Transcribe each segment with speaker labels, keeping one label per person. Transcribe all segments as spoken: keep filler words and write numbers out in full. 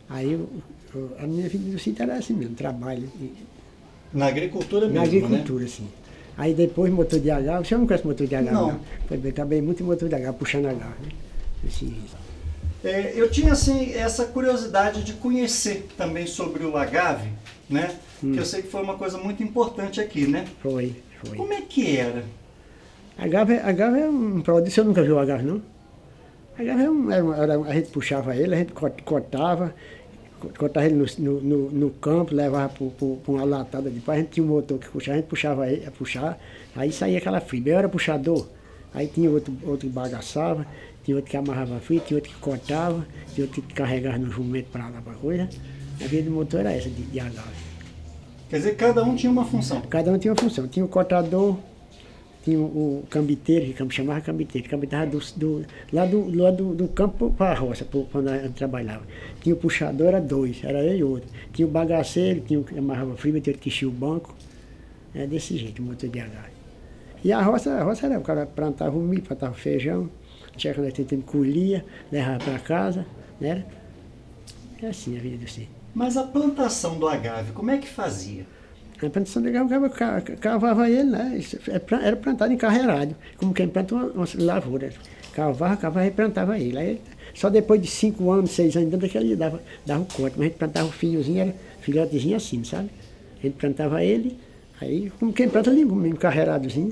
Speaker 1: Aí o- o- a minha vida do sítio era assim mesmo, trabalho. e-
Speaker 2: Na agricultura mesmo,
Speaker 1: Na agricultura,
Speaker 2: né?
Speaker 1: sim. Aí depois motor de H, você não conhece motor de H,
Speaker 2: Não.
Speaker 1: não? Foi bem, trabalhei muito em motor de H, puxando H, né? Esse,
Speaker 2: É, eu tinha assim essa curiosidade de conhecer também sobre o agave, né? Que eu sei que foi uma coisa muito importante aqui, né?
Speaker 1: foi, foi.
Speaker 2: Como é que era?
Speaker 1: Agave, agave é um produto, você nunca viu agave, não? Agave é um, era, um- era um- a gente puxava ele, a gente cort- cortava, co- cortava ele no, no, no- no campo, levava para uma latada, depois a gente tinha um motor que puxava, a gente puxava ele, a puxar, aí saía aquela fibra. Eu era puxador, aí tinha outro, outro que bagaçava, tinha outro que amarrava a fibra, tinha outro que cortava, tinha outro que carregava no jumento para lá, para coisa. A vida do motor era essa, de, de agave.
Speaker 2: Quer dizer, cada um tinha uma função.
Speaker 1: Cada um tinha uma função. Tinha o cortador, tinha o cambiteiro, que chamava cambiteiro, cambitava do, do, lá do, lá do, do campo para a roça, quando eu trabalhava. Tinha o puxador, era dois, era eu e outro. Tinha o bagaceiro, tinha o que amarrava fibra, tinha o que enchia o banco. Era desse jeito, o motor de agave. E a roça, a roça era, o cara plantava o milho, plantava o feijão, tinha quando a gente colhia, levava para casa, né? É assim a vida do sítio.
Speaker 2: Mas a plantação do agave, como é que fazia?
Speaker 1: A plantação de agave, o cara cavava ele, né? Isso é plan- Era plantado em carreirado, como quem planta uma, uma lavoura. Cavava, cavava e plantava ele. Aí, só depois de cinco anos, seis anos, dentro daquele dava, dava o corte. Mas a gente plantava o filhozinho, era filhotezinho assim, sabe? A gente plantava ele, aí como quem planta ali, um encarreiradozinho.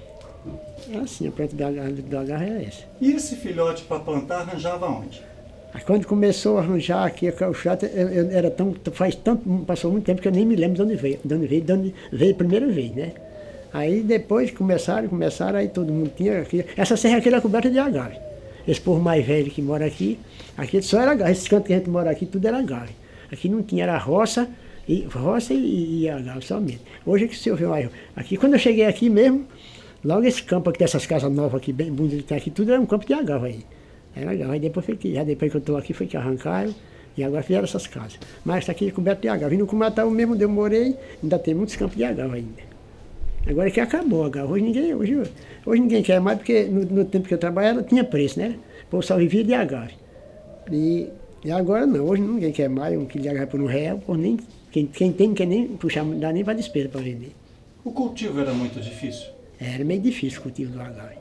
Speaker 1: É assim, a planta do agave, do agave era essa.
Speaker 2: E esse filhote para plantar arranjava onde?
Speaker 1: Aí quando começou a arranjar aqui o chato, eu, eu era tão, faz tanto, passou muito tempo que eu nem me lembro de onde veio, de onde veio, de onde veio a primeira vez, né? Aí depois começaram, começaram, aí todo mundo tinha aqui. Essa serra aqui era coberta de agave. Esse povo mais velho que mora aqui, aqui só era agave. Esse canto que a gente mora aqui, tudo era agave. Aqui não tinha, era roça, e, roça e, e agave somente. Hoje é que se eu ver mais. Aqui, quando eu cheguei aqui mesmo, logo esse campo aqui, dessas casas novas aqui, bem bonitas que tem aqui, tudo era um campo de agave aí. Era legal. Aí depois, foi que, já depois que eu estou aqui, foi que arrancaram e agora fizeram essas casas. Mas essa aqui é coberta de agave. E no Cumatão mesmo, onde eu morei, ainda tem muitos campos de agave ainda. Agora é que acabou a agave. Hoje ninguém, hoje, hoje ninguém quer mais, porque no, no tempo que eu trabalhava tinha preço, né? O povo só vivia de agave. E, e agora não, hoje ninguém quer mais um quilo de agave por um real, por nem, quem, quem tem não quer nem puxar, não dá nem para despesa para vender.
Speaker 2: O cultivo era muito difícil.
Speaker 1: Era meio difícil o cultivo do agave.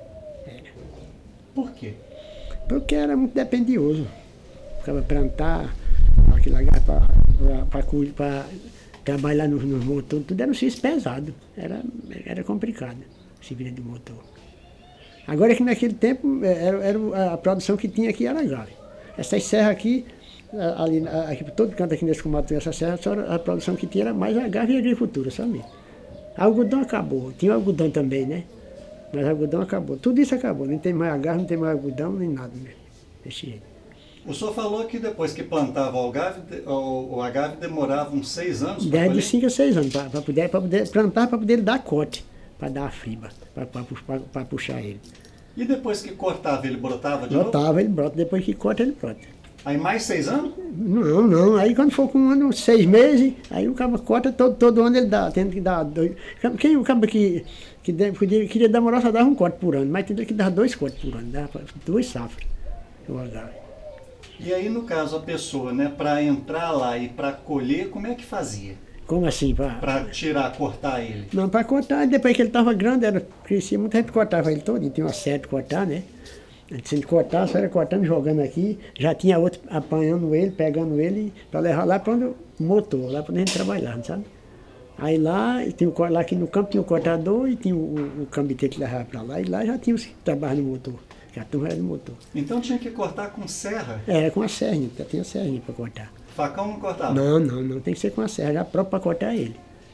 Speaker 2: Por quê?
Speaker 1: Porque era muito dependioso. Ficava plantar, aquele agave para trabalhar nos no motores, tudo era um serviço pesado. Era, era complicado, esse vida do motor. Agora que naquele tempo era, era a produção que tinha aqui era agave. Essas serras aqui, ali, aqui todo canto aqui nesse Cumatão, essa serra, só a produção que tinha era mais agave e agricultura somente. Algodão acabou, tinha algodão também, né? Mas algodão acabou. Tudo isso acabou. Não tem mais agave, não tem mais algodão, nem nada mesmo. Desse jeito.
Speaker 2: O senhor falou que depois que plantava o agave, o, o agave demorava uns seis anos para
Speaker 1: Desde
Speaker 2: colher?
Speaker 1: de cinco a seis anos, para poder, poder plantar, para poder dar corte, para dar a fibra, para puxar ele.
Speaker 2: E depois que cortava, ele brotava de novo?
Speaker 1: Brotava, ele brota. Depois que corta, ele brota.
Speaker 2: Aí mais seis anos?
Speaker 1: Não, não. Aí quando for com um ano, seis meses, aí o cabo corta, todo, todo ano ele dá, tem que dar dois. Quem o cabo que, que de, queria, queria demorar só dava um corte por ano, mas tem que dar dois cortes por ano, dava duas safras. O agave.
Speaker 2: E aí, no caso, a pessoa, né, para entrar lá e para colher, como é que fazia?
Speaker 1: Como assim?
Speaker 2: Para tirar, cortar ele?
Speaker 1: Não, para cortar, depois que ele estava grande, era, crescia muito, a gente cortava ele todo, tinha uma serra de cortar, né? A gente cortava, só era cortando, jogando aqui, já tinha outro apanhando ele, pegando ele, para levar lá para onde o motor, lá para onde a gente trabalhava, sabe? Aí lá, tinha o, lá aqui no campo tinha o cortador e tinha o, o, o cambiteiro que levava para lá, e lá já tinha os que trabalhavam no motor, que a turma era do motor.
Speaker 2: Então tinha que cortar com serra?
Speaker 1: Era com a serrinha, já tinha serrinha para cortar.
Speaker 2: Facão não cortava?
Speaker 1: Não, não, não, tem que ser com a serra, já própria para cortar ele.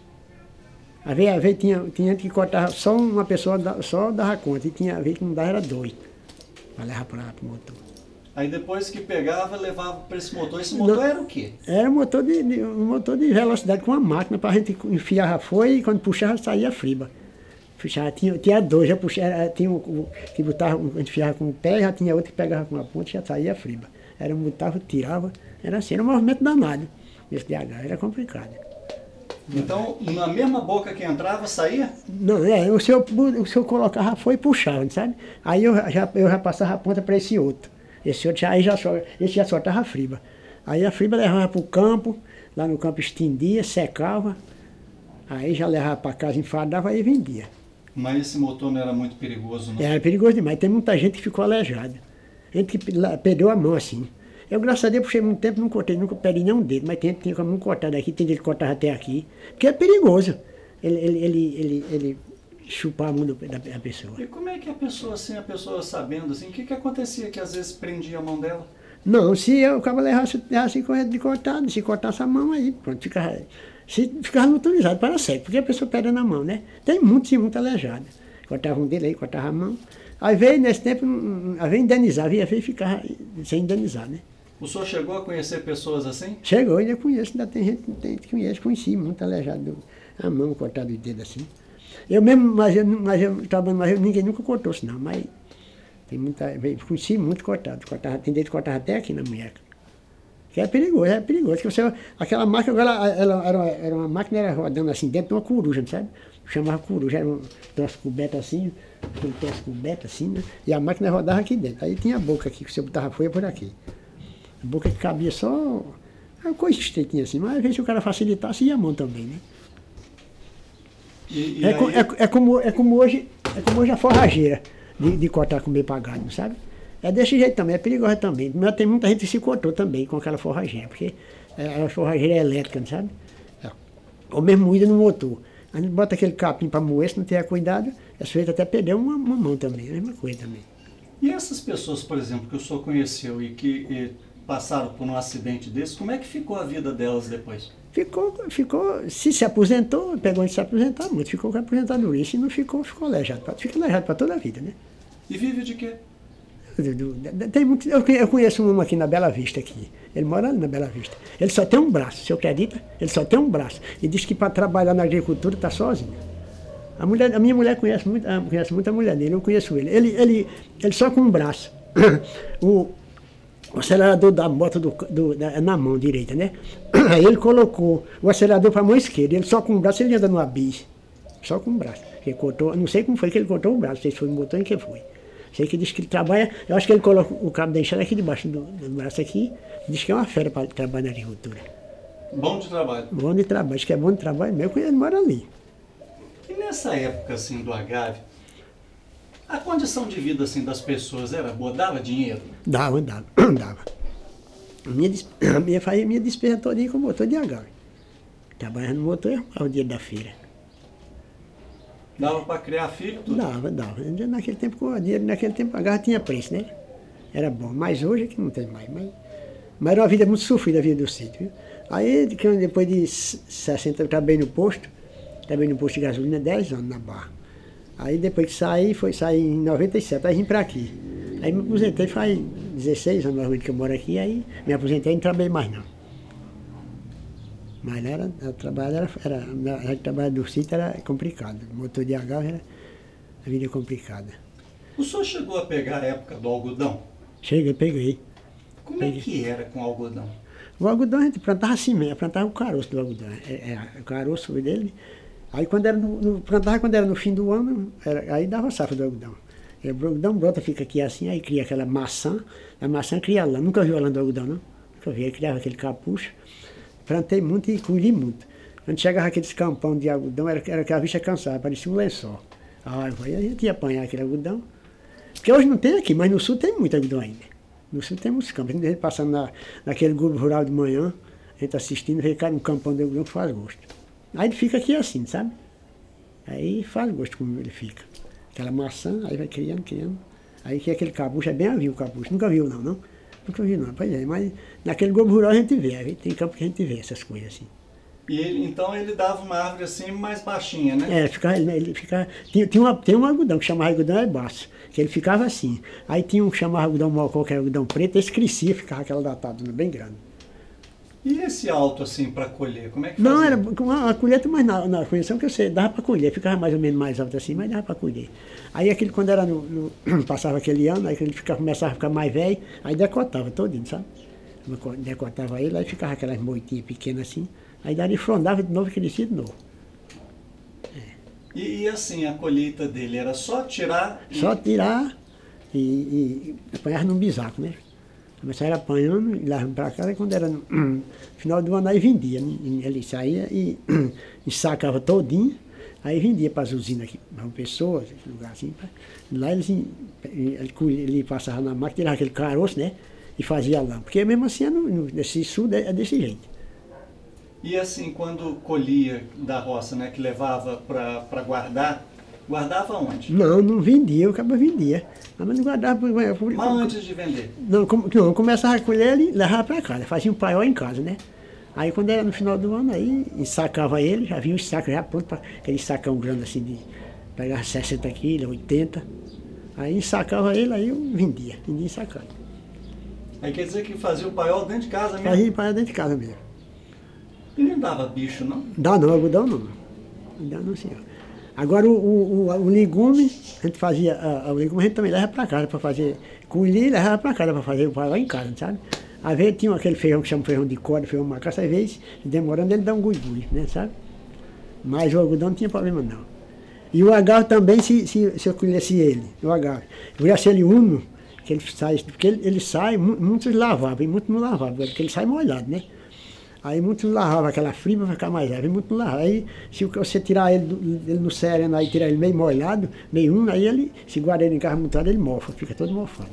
Speaker 1: Às vezes, às vezes tinha, tinha gente que cortava, só uma pessoa só dava conta, e tinha vez que não dava, era dois, para levar para o motor.
Speaker 2: Aí depois que pegava, levava para esse motor. Esse motor
Speaker 1: não,
Speaker 2: era o quê?
Speaker 1: Era um motor de, de, um motor de velocidade com uma máquina, para a gente enfiar a folha e quando puxava saía a fibra. Puxava, tinha, tinha dois, já puxava, tinha um, um que botava, a gente enfiava com o pé, já tinha outro que pegava com a ponta e já saía a fibra. Era um botava, tirava, era assim, era um movimento danado. Esse de agave era complicado.
Speaker 2: Então, na mesma boca que entrava, saía?
Speaker 1: Não, é, o senhor, o senhor colocava a folha e puxava, sabe? Aí eu já, eu já passava a ponta para esse outro. Esse outro já, aí já, esse já soltava a fibra. Aí a fibra levava para o campo, lá no campo estendia, secava, aí já levava para casa, enfadava e vendia.
Speaker 2: Mas esse motor não era muito perigoso, não?
Speaker 1: Era perigoso demais, tem muita gente que ficou aleijada. Gente que lá perdeu a mão assim. Eu, graças a Deus, puxei muito tempo, não cortei, nunca perdi nenhum dedo, mas tem gente que tinha como não cortar daqui, tem gente que cortava até aqui, porque é perigoso. Ele, ele, ele, ele, ele chupar a mão da, da pessoa.
Speaker 2: E como é que a pessoa, assim, a pessoa sabendo, assim, o que que acontecia que às vezes prendia a mão dela?
Speaker 1: Não, se eu acaba levasse, levasse correto de cortado, se cortasse a mão aí, pronto, ficava, se, ficava autorizado para sempre, porque a pessoa perde na mão, né? Tem muito e muito aleijado. Cortava um dele aí, cortava a mão. Aí veio, nesse tempo, aí veio indenizar, via veio ficar sem indenizar, né?
Speaker 2: O senhor chegou a conhecer pessoas assim?
Speaker 1: Chegou, ainda conheço, ainda tem gente, tem gente que conhece, conheci muito aleijado, a mão cortada o dedo assim. Eu mesmo, mas eu, mas eu trabalhando, mas eu, ninguém nunca cortou isso não, mas tem muita, conheci muito cortado, cortava, tem dedo que cortava até aqui na munheca. Que é perigoso, é perigoso, que você, aquela máquina agora, ela, era, uma, era uma máquina era rodando assim, dentro de uma coruja, não sabe? Chamava coruja, era um troço coberto assim, aquele troço coberto assim, né? E a máquina rodava aqui dentro, aí tinha a boca aqui, que você botava folha por aqui. A boca que cabia só, uma coisa estreitinha assim, mas às vezes o cara facilitasse, ia a mão também, né?
Speaker 2: E, e
Speaker 1: é,
Speaker 2: aí...
Speaker 1: co, é, é, como, é, como hoje, é como hoje a forrageira de, de cortar com meio pagado, sabe? É desse jeito também, é perigosa também. Mas tem muita gente que se cortou também com aquela forrageira, porque é, a forrageira é elétrica, não sabe? É. Ou mesmo moída no motor. A gente bota aquele capim para moer, se não tiver cuidado, é sujeito até perder uma, uma mão também, é a mesma coisa também.
Speaker 2: E essas pessoas, por exemplo, que o senhor conheceu e que e passaram por um acidente desse, como é que ficou a vida delas depois?
Speaker 1: Ficou, ficou, se se aposentou, pegou de se aposentar muito, ficou com a aposentadoria, se não ficou, ficou aleijado, fica aleijado para toda a vida, né?
Speaker 2: E vive de quê?
Speaker 1: Tem muito, eu conheço um aqui na Bela Vista, aqui. Ele mora ali na Bela Vista. Ele só tem um braço, você acredita? Ele só tem um braço. E diz que para trabalhar na agricultura está sozinho. A, mulher, a minha mulher conhece muito, conhece muito a mulher dele, eu conheço ele. Ele, ele, ele só com um braço. O, o acelerador da moto do, do, da, na mão direita, né? Aí ele colocou o acelerador para a mão esquerda. Ele só com um braço, ele anda no bis. Só com um braço. Ele cortou, não sei como foi que ele cortou o braço, não sei se foi no botão em que foi. Sei que diz que ele trabalha, eu acho que ele coloca o cabo da enxada aqui debaixo do, do braço aqui, diz que é uma fera para trabalhar na agricultura.
Speaker 2: Bom de trabalho.
Speaker 1: Bom de trabalho, acho que é bom de trabalho mesmo, porque ele mora ali.
Speaker 2: E nessa época, assim, do agave, a condição de vida, assim, das pessoas era boa? Dava dinheiro?
Speaker 1: Dava, dava, dava. A minha, a minha, a minha despesa todinha com motor de agave. Trabalhando no motor, eu arrumava o dinheiro da feira.
Speaker 2: Dava para criar filho? Tudo?
Speaker 1: Dava, dava. Naquele tempo, com o dinheiro, naquele tempo a garra tinha preço, né? Era bom. Mas hoje é que não tem mais. Mas, mas era uma vida muito sofrida, a vida do sítio. Viu? Aí, depois de sessenta, eu trabalhei no posto. Trabalhei no posto de gasolina dez anos na Barra. Aí depois que saí, foi sair em noventa e sete, aí vim para aqui. Aí me aposentei faz dezesseis anos que eu moro aqui, aí me aposentei e não trabalhei mais não. Mas era, o trabalho era, era, o trabalho do sítio era complicado, o motor de agave era a vida complicada.
Speaker 2: O senhor chegou a pegar a época do algodão?
Speaker 1: Cheguei, peguei.
Speaker 2: Como
Speaker 1: peguei.
Speaker 2: é que era com o algodão?
Speaker 1: O algodão a gente plantava assim mesmo, plantava o caroço do algodão, é, é, o caroço dele. Aí quando era no, no, plantava quando era no fim do ano, era, aí dava a safra do algodão. E o algodão brota, fica aqui assim, aí cria aquela maçã, a maçã cria lã. Nunca vi a lã do algodão, não? Nunca vi, aí criava aquele capucho. Plantei muito e colhi muito. Quando chegava aqueles campão de algodão, era, era que a vista cansava, parecia um lençol. Aí a gente ia apanhar aquele algodão. Porque hoje não tem aqui, mas no sul tem muito algodão ainda. No sul tem muitos campos. A gente passando na, naquele grupo rural de manhã, a gente assistindo, vê um campão de algodão que faz gosto. Aí ele fica aqui assim, sabe? Aí faz gosto como ele fica. Aquela maçã, aí vai criando, criando. Aí que aquele capucho, é bem avio o capucho. Nunca viu não, não? Nunca vi não, pois é, mas naquele globo rural a gente vê, aí tem campo que a gente vê essas coisas assim.
Speaker 2: E ele, então ele dava uma árvore assim mais baixinha, né?
Speaker 1: É, ficava, ele, ele ficava, tinha, tinha, uma, tem um algodão que chamava algodão é baço, que ele ficava assim. Aí tinha um que chamava algodão mocó, que era algodão preto, esse crescia, ficava aquela datadona bem grande.
Speaker 2: E esse alto assim para colher, como é que fazia?
Speaker 1: Não, era com uma, uma colheita, mas na, na condição que eu sei, dava para colher, ficava mais ou menos mais alto assim, mas dava para colher. Aí aquele, quando era no, no, passava aquele ano, aí ele ficava, começava a ficar mais velho, aí decotava todinho, sabe? Decotava ele, aí ficava aquelas moitinhas pequenas assim, aí dali frondava de novo e crescia de novo.
Speaker 2: É. E, e assim, a colheita dele era só tirar?
Speaker 1: Só tirar e, e apanhar num bisaco, né? Começaram apanhando e levavam para casa, e quando era no no final do ano aí vendia, né? Ele saía e ensacava todinho, aí vendia para as usinas aqui, para pessoas, esse lugar assim. Pra, lá eles, ele, ele passava na máquina, tirava aquele caroço, né? E fazia lã. Porque mesmo assim, é no, no, nesse sul é desse jeito.
Speaker 2: E assim, quando colhia da roça, né, que levava para guardar, guardava onde?
Speaker 1: Não, não vendia, o cara vendia. Mas não guardava por, por,
Speaker 2: Mas antes de vender?
Speaker 1: Não, com, não começava a colher e levava para casa, fazia um paiol em casa, né? Aí quando era no final do ano, aí ensacava ele, já vinha o saco já pronto para aquele sacão grande assim, de pegar sessenta quilos, oitenta. Aí ensacava ele, aí eu vendia, vendia ensacado.
Speaker 2: Aí quer dizer que fazia o paiol dentro de casa mesmo?
Speaker 1: Fazia paiol dentro de casa mesmo.
Speaker 2: E não dava bicho, não?
Speaker 1: Dá não, algodão não. Algodão não, senhor. Agora o, o, o, o legume, a gente fazia, a, o legume a gente também leva para casa para fazer, colher e levava para casa para fazer o paiol em casa, sabe? Às vezes tinha aquele feijão que chama feijão de corda, feijão macaça, às vezes, demorando, ele dá um gui-gui, né, sabe? Mas o algodão não tinha problema não. E o agave também, se, se, se eu colhesse ele, o agave, eu colhesse ele uno, que ele sai, porque ele, ele sai, muitos lavavam, e muitos não lavavam, porque ele sai molhado, né? Aí muitos não lavavam aquela fibra para ficar mais leve, muitos não lavavam. Aí se você tirar ele, do, ele no sereno, aí tirar ele meio molhado, meio uno, aí ele, se guarda ele em carro montado, ele mofa, fica todo mofado.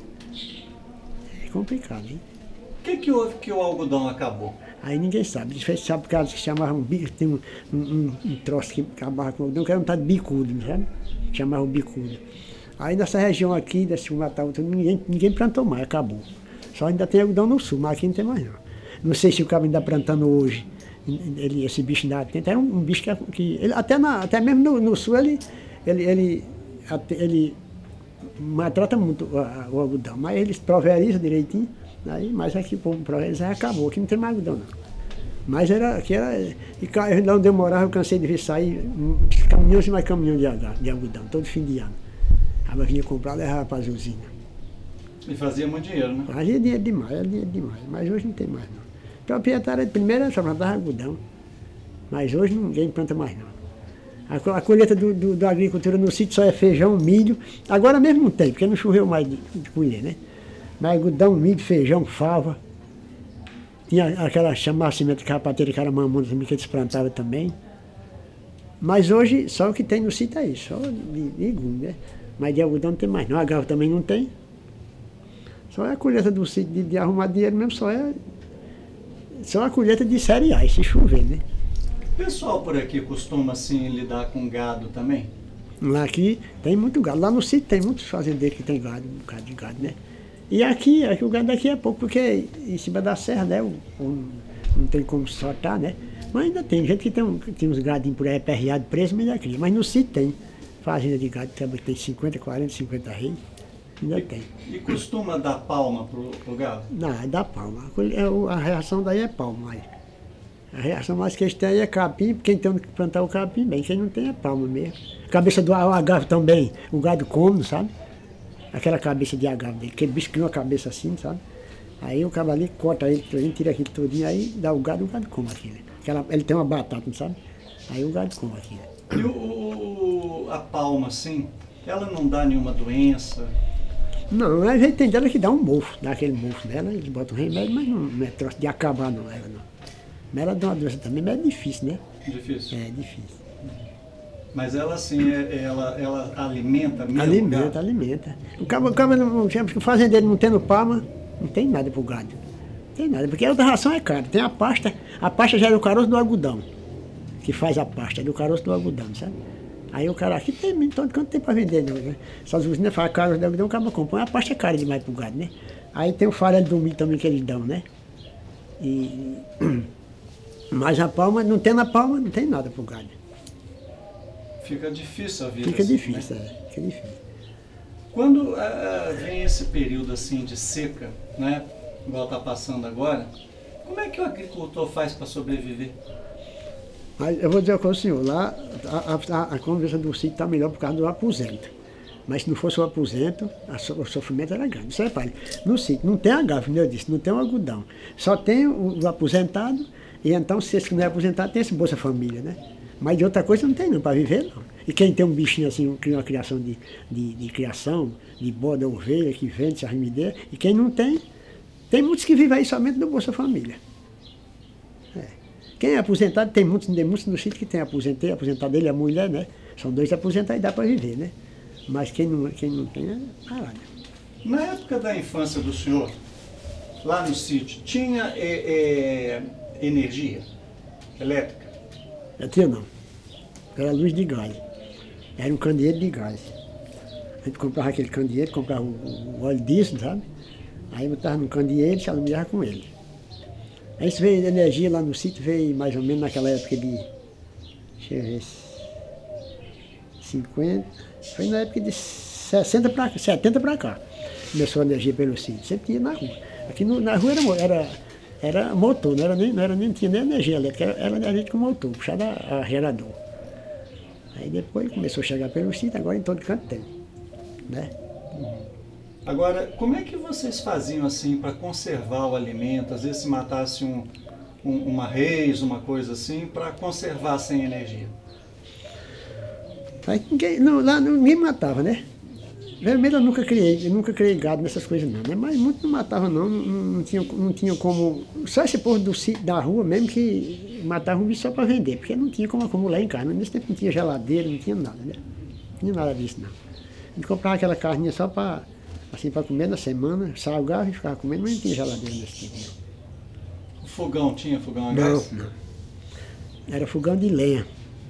Speaker 1: É complicado, hein?
Speaker 2: O que que houve que o algodão acabou?
Speaker 1: Aí ninguém sabe. Eles sabe por causa que chamavam bico, tem um, um, um, um troço que acabava com o algodão, que era um tal de bicudo, sabe? Chamavam bicudo. Aí nessa região aqui, desse Natal, ninguém, ninguém plantou mais, acabou. Só ainda tem algodão no sul, mas aqui não tem mais não. Não sei se o cara ainda plantando hoje, ele, esse bicho ainda tem. Era um, um bicho que, que ele, até, na, até mesmo no, no sul, ele, ele, ele, ele maltrata muito o, o algodão, mas eles pulverizam direitinho. Aí, mas aqui, por eles aí acabou, aqui não tem mais algodão não. Mas era, aqui era, e lá onde eu morava, eu cansei de ver sair caminhões e mais caminhões de, de algodão, todo fim de ano. Ela vinha comprar e levava para as usinas.
Speaker 2: E fazia muito dinheiro, né?
Speaker 1: Fazia dinheiro demais, era dinheiro demais, mas hoje não tem mais não. O proprietário, primeiro, só plantava algodão, mas hoje ninguém planta mais não. A, a colheita do, do, da agricultura no sítio só é feijão, milho, agora mesmo não tem, porque não choveu mais de, de colher, né? Mas algodão, milho, feijão, fava. Tinha aquela chamada semente de carrapateira, que era mamona também, que eles plantavam também. Mas hoje, só o que tem no sítio é isso, só de legume, né? Mas de algodão não tem mais não, agave também não tem. Só é a colheita do sítio de, de arrumar dinheiro mesmo, só é... Só a colheita de cereais, se chover, né?
Speaker 2: O pessoal por aqui costuma, assim, lidar com gado também?
Speaker 1: Lá aqui tem muito gado, lá no sítio tem muitos fazendeiros que tem gado, um bocado de gado, né? E aqui, aqui o gado daqui é pouco, porque em cima da serra, né, o, o, não tem como soltar, né? Mas ainda tem gente que tem, um, tem uns gadinhos por aí aperreados, presos, mas ainda cria. Mas no sítio tem fazenda de gado, que tem cinquenta, quarenta, cinquenta reis, ainda
Speaker 2: e,
Speaker 1: tem.
Speaker 2: E costuma dar palma pro, pro gado?
Speaker 1: Não, é da palma. A reação daí é palma. Aí. A reação mais que eles têm é capim, quem tem que plantar o capim, bem, quem não tem é palma mesmo. Cabeça do agave também, o gado come, sabe? Aquela cabeça de agave dele, aquele bicho cria uma cabeça assim, sabe? Aí o cavalo corta ele, tira aquilo todinho, aí dá o gado, o gado come aquilo. Aquela, ele tem uma batata, não sabe? Aí o gado come aquilo.
Speaker 2: E o, o, a palma, assim, ela não dá nenhuma doença?
Speaker 1: Não, a gente tem dela que dá um mofo, dá aquele mofo nela, eles botam remédio, mas não, não é troço de acabar não, ela não. Mas ela dá uma doença também, mas é difícil, né?
Speaker 2: Difícil?
Speaker 1: É, difícil.
Speaker 2: Mas ela, assim, é, ela, ela alimenta mesmo?
Speaker 1: Alimenta,
Speaker 2: o gado?
Speaker 1: alimenta. O cabo, o cabo não, o fazendeiro não tendo palma, não tem nada pro gado. Não tem nada, porque a outra ração é cara. Tem a pasta, a pasta já é do caroço do algodão, que faz a pasta, é do caroço do algodão, sabe? Aí o cara, aqui tem, todo canto tem para vender, não, né? Essas usinas fazem caroço do algodão, o cara compra. A pasta é cara demais pro gado, né? Aí tem o farelo do milho também que eles dão, né? E... Mas a palma, não tem na palma, não tem nada pro gado.
Speaker 2: Fica difícil a vida.
Speaker 1: Fica
Speaker 2: assim,
Speaker 1: difícil,
Speaker 2: né?
Speaker 1: é, fica difícil.
Speaker 2: Quando uh, vem esse período assim de seca, né, igual está passando agora, como é que o agricultor faz para sobreviver?
Speaker 1: Mas eu vou dizer com o senhor, lá a, a, a conversa do sítio está melhor por causa do aposento. Mas se não fosse o aposento, a so, o sofrimento era grande. Você repare, no sítio não tem agave, como eu disse, não tem um algodão. Só tem o, o aposentado, e então se esse que não é aposentado tem esse Bolsa Família, né? Mas de outra coisa não tem não, para viver não. E quem tem um bichinho assim, cria uma criação de, de, de criação, de boda, ovelha, que vende, se arremedeia, e quem não tem, Tem muitos que vivem aí somente do Bolsa Família. É. Quem é aposentado, tem muitos, tem muitos no sítio que tem aposentei, aposentado ele e a mulher, né? São dois aposentados e dá para viver, né? Mas quem não, quem não tem é parado.
Speaker 2: Na época da infância do senhor, lá no sítio, tinha é, é, energia elétrica?
Speaker 1: Eu tinha não. Era luz de gás. Era um candeeiro de gás. A gente comprava aquele candeeiro, comprava o, o óleo disso, sabe? Aí botava no candeeiro e se alumiava com ele. Aí isso veio de energia lá no sítio, veio mais ou menos naquela época de, deixa eu ver, cinquenta, foi na época de sessenta para cá, setenta para cá. Começou a energia pelo sítio, sempre tinha na rua. Aqui no, na rua era, era, era motor, não era nem, não era nem, tinha nem energia elétrica, era, era energia com motor, puxada a, a gerador. Aí depois começou a chegar pelo sítio, agora em todo canto tem, né?
Speaker 2: Agora, como é que vocês faziam assim para conservar o alimento? Às vezes se matasse um, um, uma reis, uma coisa assim, para conservar sem energia?
Speaker 1: Aí ninguém, não, lá ninguém matava, né? Vermelho eu nunca criei, eu nunca criei gado nessas coisas não, né? Mas muito não matava não, não, não, tinha, não tinha como... Só esse povo do sítio, da rua mesmo que matava um bicho só para vender, porque não tinha como acumular em casa. Nesse tempo não tinha geladeira, não tinha nada, né? Não tinha nada disso não. A gente comprava aquela carninha só para assim, para comer na semana, salgava e ficava comendo, mas não tinha geladeira nesse tempo não.
Speaker 2: O fogão, tinha fogão a
Speaker 1: Não,
Speaker 2: gás?
Speaker 1: não. Era fogão de lenha.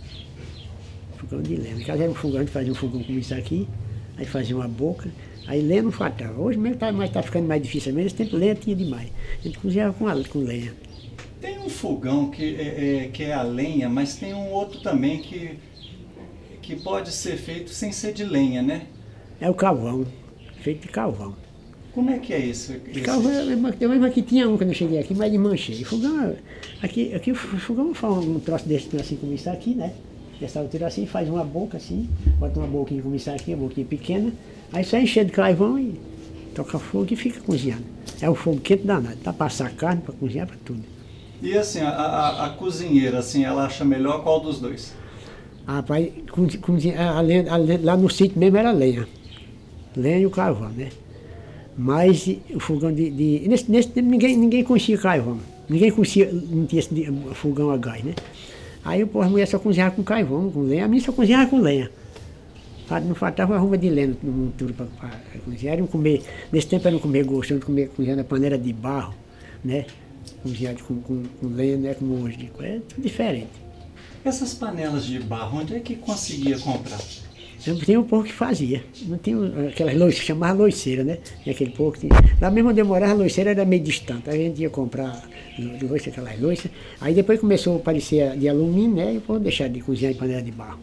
Speaker 1: Fogão de lenha. No caso era um fogão, a gente fazia um fogão como isso aqui, aí fazia uma boca, aí lenha não faltava. Hoje mesmo está tá ficando mais difícil mesmo, esse tempo lenha tinha demais. A gente cozinhava com, a, com lenha.
Speaker 2: Tem um fogão que é, é, que é a lenha, mas tem um outro também que, que pode ser feito sem ser de lenha, né?
Speaker 1: É o carvão, feito de carvão.
Speaker 2: Como é que é isso?
Speaker 1: De carvão, eu mesmo aqui tinha um quando eu cheguei aqui, mas de manchei. Fogão, aqui, aqui o fogão faz um troço desse assim como isso aqui, né? Essa altura assim, faz uma boca assim, bota uma boquinha como isso aqui, uma boquinha pequena, aí só encher de carvão e toca fogo e fica cozinhando. É o fogo quente danado, dá para assar carne, para cozinhar, para tudo.
Speaker 2: E assim, a, a, a cozinheira, assim, ela acha melhor qual dos dois?
Speaker 1: Ah, rapaz, cozinha, a lenha, a lenha, lá no sítio mesmo era lenha. Lenha e o carvão, né? Mas o fogão de... de nesse, nesse tempo ninguém, ninguém conhecia carvão. Ninguém conhecia, não tinha esse fogão a gás, né? Aí o povo, a mulher só cozinhava com carvão, com lenha. A minha só cozinhava com lenha. Não faltava uma arruma de lenha no monturo para cozinhar. Era um comer, nesse tempo era um comer gostoso, comer cozinhar na panela de barro, né? Cozinhar com, com, com lenha, né? Como hoje. É tudo diferente.
Speaker 2: Essas panelas de barro, onde é que conseguia comprar?
Speaker 1: Tinha um povo que fazia, não tinha aquelas loiças, chamava loiceira, né? Tinha aquele povo que tinha. Lá mesmo onde eu morava, a loiceira era meio distante, aí a gente ia comprar loiça, aquelas loiças. Aí depois começou a aparecer de alumínio, né? E o povo deixava de cozinhar em panela de barro.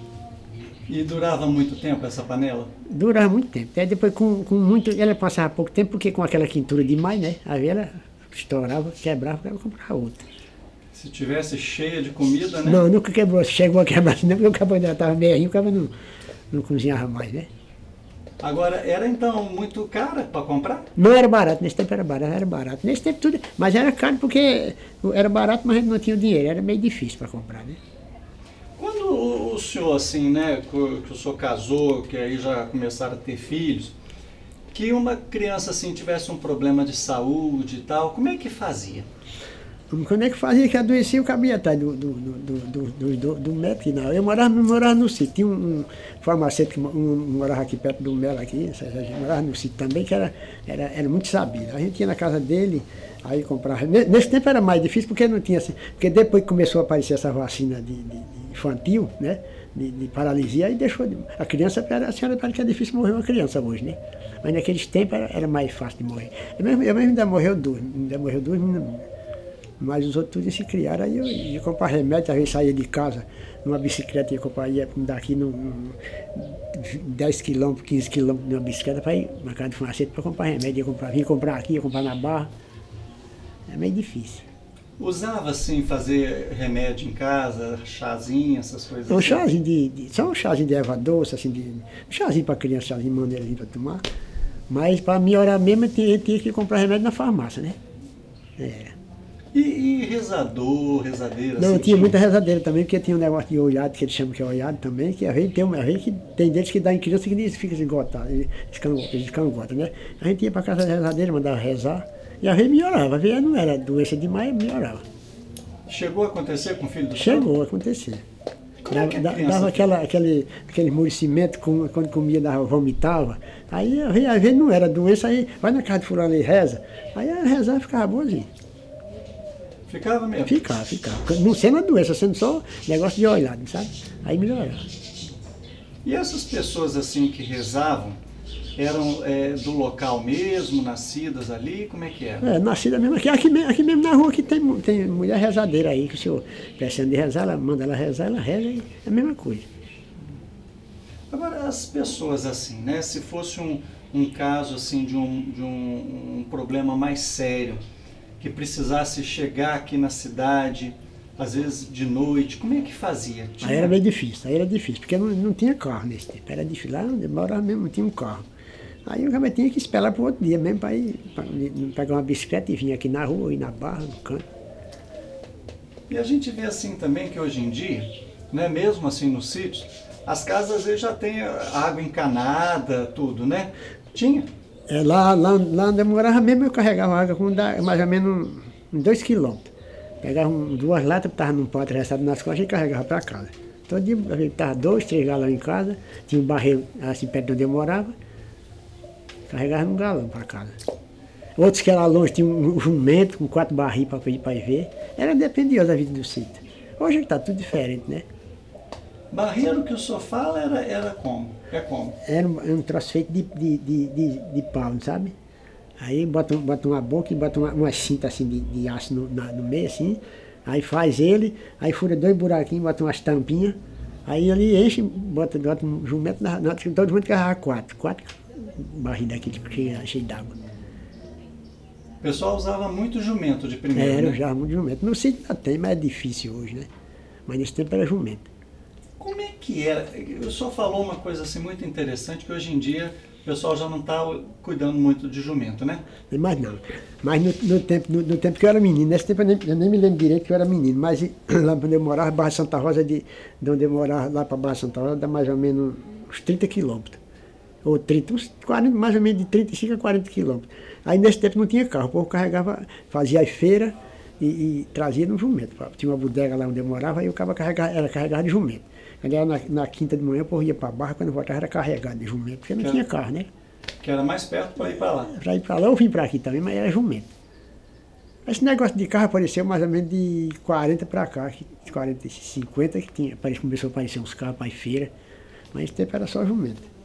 Speaker 2: E durava muito tempo essa panela?
Speaker 1: Durava muito tempo. Até depois com, com muito. Ela passava pouco tempo, porque com aquela quintura demais, né? Aí ela estourava, quebrava, ela comprava outra.
Speaker 2: Se tivesse cheia de comida, né?
Speaker 1: Não, nunca quebrou, chegou a quebrar assim, não, porque o cabo ainda estava meio, o cabo não. Não cozinhava mais, né?
Speaker 2: Agora, era então muito cara para comprar?
Speaker 1: Não era barato, nesse tempo era barato, era barato. Nesse tempo tudo, mas era caro porque era barato, mas a gente não tinha o dinheiro, era meio difícil para comprar, né?
Speaker 2: Quando o senhor, assim, né, que o senhor casou, que aí já começaram a ter filhos, que uma criança, assim, tivesse um problema de saúde e tal, como é que fazia?
Speaker 1: Quando é que fazia que adoecia, eu cabia atrás do, do, do, do, do, do, do médico, não. Eu morava, morava no sítio, tinha um, um farmacêutico que um, morava aqui perto do Melo, aqui, morava no sítio também, que era, era, era muito sabido. A gente ia na casa dele, aí comprava. Nesse tempo era mais difícil, porque não tinha assim, porque depois que começou a aparecer essa vacina de, de, de infantil, né, de, de paralisia, aí deixou de, a criança, a senhora parece que é difícil morrer uma criança hoje, né? Mas naqueles tempos era, era mais fácil de morrer. Eu mesmo, eu mesmo ainda morreu duas, ainda morreu duas meninas. Mas os outros tudo se criaram, aí eu ia comprar remédio, às vezes saía de casa numa bicicleta, ia comprar, ia daqui no, no dez quilômetros, quinze quilômetros numa bicicleta para ir na casa de farmacêutico para comprar remédio, ia comprar, vinha comprar aqui, ia comprar na barra. É meio difícil.
Speaker 2: Usava, assim, fazer remédio em casa, chazinho, essas coisas
Speaker 1: Um
Speaker 2: assim?
Speaker 1: chazinho de, de, só um chazinho de erva doce, assim, de, um chazinho para criança, chazinho de maneirinha para tomar. Mas para melhorar mesmo, eu tinha, tinha que comprar remédio na farmácia, né? É.
Speaker 2: E, e rezador, rezadeira?
Speaker 1: Não,
Speaker 2: assim,
Speaker 1: tinha muita rezadeira também, porque tinha um negócio de olhado, que eles chamam que é olhado também, que a gente tem, a gente tem deles que dá em criança que fica esgotado, escangotam, né? A gente ia para casa da rezadeira, mandava rezar, E a veia melhorava, a veia não era doença demais, melhorava.
Speaker 2: Chegou a acontecer com o filho do senhor?
Speaker 1: Chegou a acontecer.
Speaker 2: Como é que a
Speaker 1: Dava,
Speaker 2: criança
Speaker 1: dava aquela, aquele, aquele murecimento, com, quando comia, dava, vomitava. Aí a veia, a veia não era doença, aí vai na casa de fulano e reza. Aí ela rezava e ficava boazinha.
Speaker 2: Ficava mesmo?
Speaker 1: Ficava, ficava. Não sendo a doença, sendo só negócio de olhar, sabe? Aí melhorava.
Speaker 2: E essas pessoas assim que rezavam, eram é, do local mesmo, nascidas ali, como é que era?
Speaker 1: É, nascida mesmo aqui, aqui, mesmo- aqui mesmo na rua que tem, mu- tem mulher rezadeira aí, que o senhor precisando de rezar, ela manda ela rezar, ela reza e é a mesma coisa.
Speaker 2: Agora, as pessoas assim, né? Se fosse um, um caso assim de, um, de um, um problema mais sério, que precisasse chegar aqui na cidade, às vezes de noite, como é que fazia? Tinha-
Speaker 1: Aí era meio difícil, aí era difícil, porque não, não tinha carro nesse tempo, era difícil, lá onde eu morava mesmo não tinha um carro. Aí o cara tinha que esperar para o outro dia mesmo, para ir pra, pegar uma bicicleta e vir aqui na rua, ir na barra, no canto.
Speaker 2: E a gente vê assim também que hoje em dia, né, mesmo assim nos sítios, as casas às vezes já têm água encanada, tudo, né? Tinha.
Speaker 1: É, lá, lá, lá onde eu morava mesmo, eu carregava água com da- mais ou menos uns dois quilômetros. Pegava um, duas latas, estava num pote restado nas costas e carregava para casa. Todo dia eu estava dois, três galões em casa, tinha um barril assim perto de onde eu morava, carregava um galão para casa. Outros que era longe tinham um jumento com quatro barris para ir para ir ver. Era dependioso a vida do sítio. Hoje está tudo diferente, né?
Speaker 2: Barreiro que o senhor fala era, era como? É como?
Speaker 1: Era um, um troço feito de, de, de, de, de pau, sabe? Aí bota, bota uma boca e bota uma, uma cinta assim de, de aço no, na- no meio assim, aí faz ele, aí fura dois buraquinhos, bota umas tampinhas, aí ele enche, bota, bota um jumento, na, na, todo mundo carrega quatro, quatro barris daquele cheio, cheio d'água.
Speaker 2: O pessoal usava muito jumento de primeiro,
Speaker 1: Era,
Speaker 2: né?
Speaker 1: já muito jumento. No sítio ainda tem, mas é difícil hoje, né? Mas nesse tempo era jumento.
Speaker 2: Como é que era? O senhor falou uma coisa assim muito interessante, que hoje em dia o pessoal já não está cuidando muito de jumento, né?
Speaker 1: Mas não. Mas no, no tempo, no, no tempo que eu era menino, nesse tempo eu nem, eu nem me lembro direito que eu era menino, mas lá onde eu morava, Barra Santa Rosa, de, de onde eu morava lá para Barra Santa Rosa, dá mais ou menos uns trinta quilômetros. Ou trinta, uns quarenta, mais ou menos de trinta e cinco a quarenta quilômetros. Aí nesse tempo não tinha carro, o povo carregava, fazia as feiras e, e trazia no jumento. Tinha uma bodega lá onde eu morava, aí o cara carregava, era carregado de jumento. Quando era na, na quinta de manhã, o povo ia para a barra, quando voltava era carregado de jumento, porque não
Speaker 2: Que
Speaker 1: tinha
Speaker 2: era-
Speaker 1: carro, né?
Speaker 2: Que era mais perto para ir para lá.
Speaker 1: Para ir para lá, eu vim para aqui também, mas era jumento. Esse negócio de carro apareceu mais ou menos de quarenta para cá, que- de quarenta e cinquenta, que tinha, parece, começou a aparecer uns carros para ir feira, mas esse tempo era só jumento.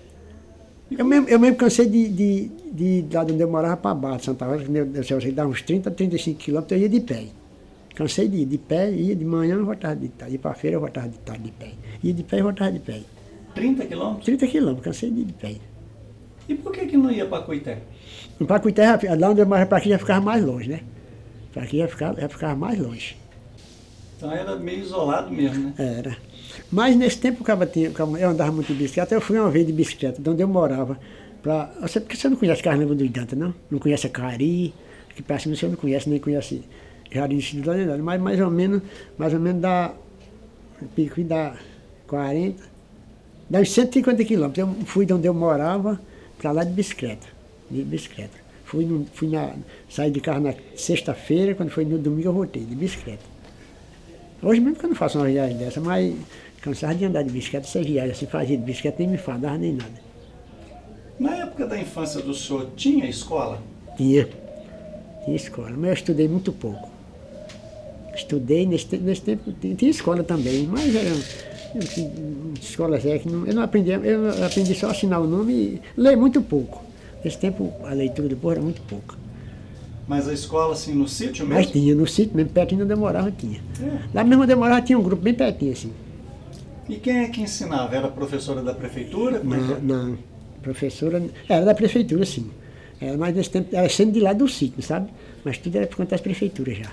Speaker 1: Eu mesmo, eu mesmo cansei de, de, de, de lá de onde eu morava para Barra de Santa Rosa, que eu, eu sei, dava uns trinta, trinta e cinco quilômetros, eu ia de pé. Cansei de ir de pé, ia de manhã, voltava de tarde, ia para a feira, eu voltava de tarde de pé. Ia de pé e voltava de pé.
Speaker 2: trinta quilômetros?
Speaker 1: trinta quilômetros, cansei de ir de pé.
Speaker 2: E por que que não ia para Coité?
Speaker 1: No Pacuité, lá onde eu morava para aqui já ficava mais longe, né? Para aqui já ficava, já ficava mais longe.
Speaker 2: Então era meio isolado mesmo, né?
Speaker 1: Era. Mas nesse tempo o cara tinha, eu andava muito de bicicleta, eu fui uma vez de bicicleta, de onde eu morava. Pra, você, porque você não conhece Carnaval do Idanta, não? Não conhece a Cari, que parece que você não conhece, nem conhece Jardim de Cidade, nem nada. Mas mais ou menos, mais ou menos dá, Picuí dá quarenta, dá uns cento e cinquenta quilômetros. Eu fui de onde eu morava para lá de bicicleta, de bicicleta. Fui, no, fui na, saí de carro na sexta-feira, quando foi no domingo eu voltei, de bicicleta. Hoje mesmo que eu não faço uma viagem dessa, mas cansava de andar de bicicleta, essa viagem, assim, fazia de bicicleta, nem me fadava nem nada.
Speaker 2: Na época da infância do senhor, tinha escola?
Speaker 1: Tinha, tinha escola, mas eu estudei muito pouco. Estudei, nesse, te- nesse tempo, tinha, tinha escola também, mas era eu tinha escolas é, que não, eu não aprendi, eu aprendi só a assinar o nome e ler muito pouco. Nesse tempo a leitura do povo era muito pouca.
Speaker 2: Mas a escola, assim, no sítio
Speaker 1: Mas
Speaker 2: mesmo?
Speaker 1: tinha, no sítio mesmo, pertinho onde eu morava, tinha.
Speaker 2: É.
Speaker 1: Lá mesmo onde eu morava tinha um grupo bem pertinho, assim.
Speaker 2: E quem é que ensinava? Era a professora da prefeitura? Como é que
Speaker 1: Não,
Speaker 2: era?
Speaker 1: não, professora, era da prefeitura, sim. Era, mas nesse tempo, era sendo de lá do sítio, sabe? Mas tudo era por conta das prefeituras já.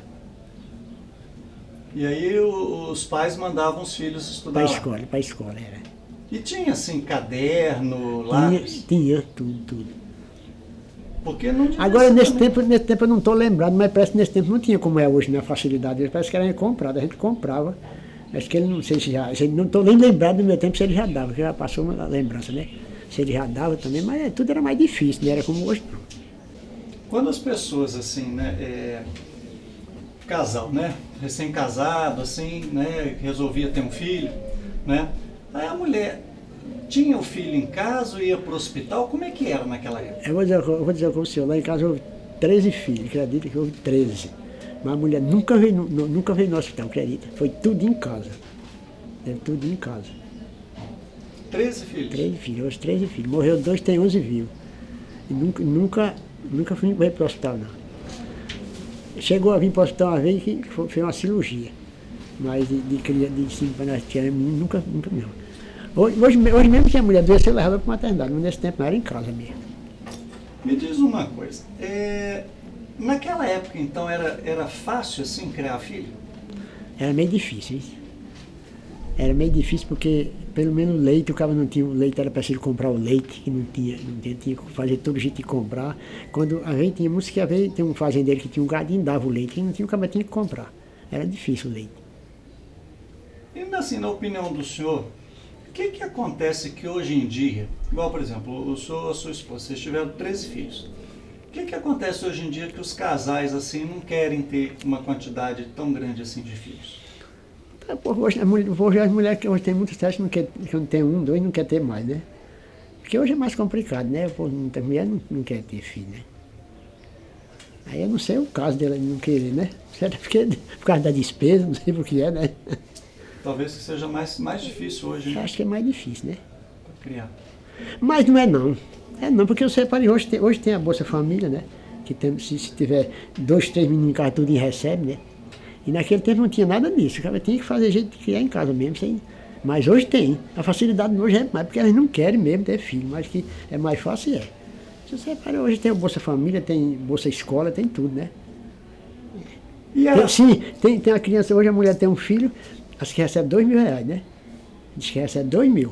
Speaker 2: E aí o- os pais mandavam os filhos estudar
Speaker 1: Para a
Speaker 2: lá.
Speaker 1: escola, para a escola, era.
Speaker 2: E tinha, assim, caderno,
Speaker 1: Tinha,
Speaker 2: lápis?
Speaker 1: tinha tudo, tudo.
Speaker 2: Porque não devia
Speaker 1: Agora,
Speaker 2: ser
Speaker 1: nesse
Speaker 2: também.
Speaker 1: tempo, nesse tempo eu não estou lembrado, mas parece que nesse tempo não tinha como é hoje, na facilidade. Parece que era comprado, a gente comprava. Acho que ele não sei se já. se ele- não estou nem lembrado do meu tempo se ele já dava, que já passou uma lembrança, né? Se ele já dava também, mas é, tudo era mais difícil, não era como hoje, não.
Speaker 2: Quando as pessoas, assim, né, é, casal, né, recém-casado, assim, né, resolvia ter um filho, né, aí a mulher tinha o filho em casa, ia para o hospital, como é que era naquela época?
Speaker 1: Eu vou dizer, eu vou dizer com o senhor, lá em casa houve treze filhos, acredita que houve treze. Mas a mulher nunca veio no, no- nunca veio no hospital, acredita? Foi tudo em casa. Teve tudo em casa.
Speaker 2: treze filhos?
Speaker 1: treze filhos, os treze filhos. Morreu dois, tem onze vivos. E nunca, nunca, nunca fui veio para o hospital, não. Chegou a vir para o hospital uma vez que foi, foi uma cirurgia. Mas de, de, cria- de, de, para nós tinha menino, nunca, nunca não. Hoje, hoje, hoje mesmo que a mulher doença, eu levava para a maternidade, mas nesse tempo não era em casa mesmo.
Speaker 2: Me diz uma coisa, é, naquela época, então, era, era fácil, assim, criar filho?
Speaker 1: Era meio difícil, hein? Era meio difícil porque, pelo menos, leite, o cara não tinha, o leite era preciso comprar o leite, que não tinha, não tinha, tinha que fazer todo jeito de comprar. Quando a gente tinha música, que a vez tem um fazendeiro que tinha um gadinho, dava o leite, quem não tinha, o cara tinha que comprar. Era difícil o leite.
Speaker 2: E, assim, na opinião do senhor, o que que acontece que hoje em dia, igual, por exemplo, o senhor e a sua esposa, vocês tiveram treze filhos, o que que acontece hoje em dia que os casais, assim, não querem ter uma quantidade tão grande, assim, de filhos?
Speaker 1: Tá, pô, hoje, a mulher- hoje as mulheres que hoje tem muitas testes não quer, que não tem um, dois, não quer ter mais, né? Porque hoje é mais complicado, né? Pô, muita mulher não, não quer ter filho, né? Aí eu não sei o caso dela não querer, né? Certo? Porque, por causa da despesa, não sei por que é, né?
Speaker 2: Talvez que seja mais, mais difícil hoje,
Speaker 1: Eu
Speaker 2: né,
Speaker 1: acho que é mais difícil, né?
Speaker 2: pra criar.
Speaker 1: Mas não é não. É não, porque eu separei, hoje tem, hoje tem a Bolsa Família, né? Que tem, se, se tiver dois, três meninos em casa, tudo em recebe, né? E naquele tempo não tinha nada disso. O cara tinha que fazer jeito de criar em casa mesmo, sem. Mas hoje tem. A facilidade hoje é mais, porque elas não querem mesmo ter filho, mas que é mais fácil é. Se você repara, hoje tem o Bolsa Família, tem Bolsa Escola, tem tudo, né?
Speaker 2: E era,
Speaker 1: Tem, sim, tem, tem a criança, hoje a mulher tem um filho, acho que recebe dois mil reais, né? Diz que recebe dois mil.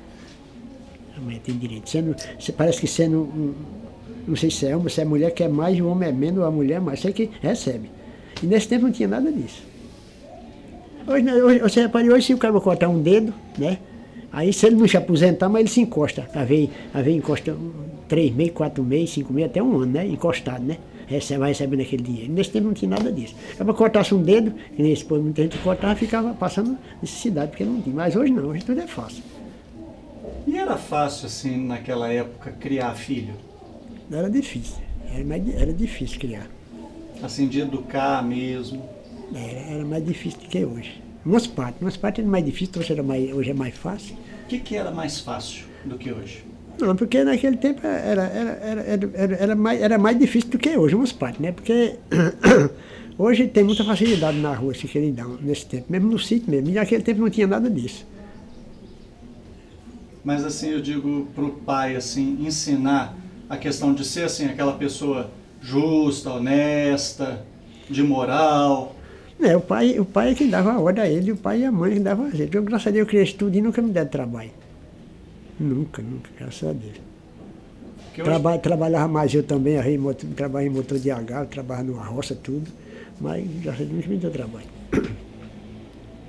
Speaker 1: A mulher tem direito. Sendo, se- parece que sendo, um- não sei se é homem, se é mulher, que é mais, o homem é menos, a mulher é mais, sei que recebe. E nesse tempo não tinha nada disso. Hoje, né, hoje você repare, hoje se o cara cortar um dedo, né? Aí se ele não se aposentar, mas ele se encosta. A ver, a ver encosta um, três meses, quatro meses, cinco meses, até um ano, né? Encostado, né? Recebe, vai recebendo aquele dinheiro. Nesse tempo não tinha nada disso. Se ela cortasse um dedo, que nesse povo muita gente cortava, ficava passando necessidade, porque não tinha. Mas hoje não, hoje tudo é fácil.
Speaker 2: e era fácil, assim, naquela época, criar filho?
Speaker 1: Era difícil. Era, mais, di- era difícil criar.
Speaker 2: Assim, de educar mesmo.
Speaker 1: Era, era mais difícil do que hoje. Umas partes, umas partes era mais difícil, hoje, era mais, hoje é mais fácil.
Speaker 2: O que que era mais fácil do que hoje?
Speaker 1: Não, porque naquele tempo era, era, era, era, era, era mais, era mais difícil do que hoje, umas partes, né? Porque hoje tem muita facilidade na rua, se querer dar, nesse tempo, mesmo no sítio mesmo. E naquele tempo não tinha nada disso.
Speaker 2: Mas assim, eu digo pro pai, assim, ensinar a questão de ser, assim, aquela pessoa justa, honesta, de moral.
Speaker 1: É, o pai, o pai é quem dava a ordem a ele, o pai e a mãe que davam a jeito. Eu, graças a Deus, eu criei isso tudo e nunca me deram trabalho. Nunca, nunca, graças a Deus.
Speaker 2: Que hoje,
Speaker 1: Traba, trabalhava mais eu também, arrei motor, trabalhei em motor de agá, trabalhava numa roça, tudo. Mas, graças a Deus, nunca me deu trabalho.